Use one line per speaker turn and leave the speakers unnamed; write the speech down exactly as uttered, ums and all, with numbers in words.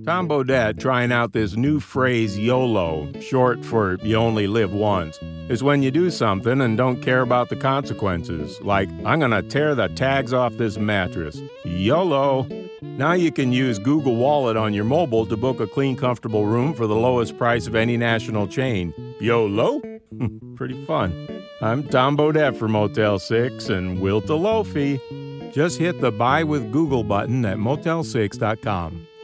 Tom Bodett trying out this new phrase YOLO, short for you only live once, is when you do something and don't care about the consequences, like, I'm gonna tear the tags off this mattress. YOLO! Now you can use Google Wallet on your mobile to book a clean, comfortable room for the lowest price of any national chain. YOLO? Pretty fun. I'm Tom Bodett for Motel six and Wilt Alofi. Just hit the Buy with Google button at motel six dot com.